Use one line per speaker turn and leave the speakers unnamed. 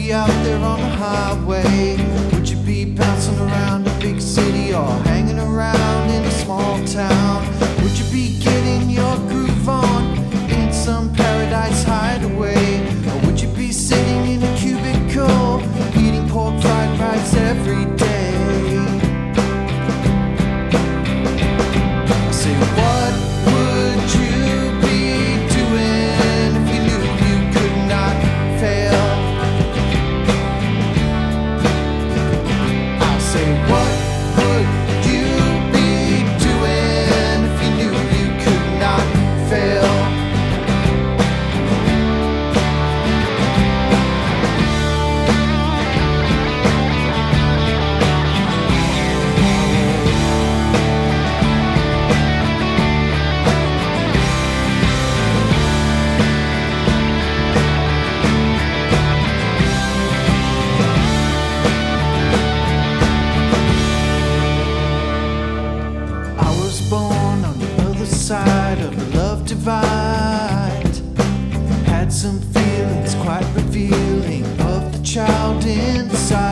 be out there on the highway? Would you be bouncing around a big city or hanging around in a small town? Would you be getting your groove on in some paradise hideaway? Or would you be sitting in a cubicle eating pork fried rice every day? I say, what would you be doing if you knew you could not fail? I say, what would you be doing if you knew you could not fail? Born on the other side of the love divide. Had some feelings quite revealing of the child inside.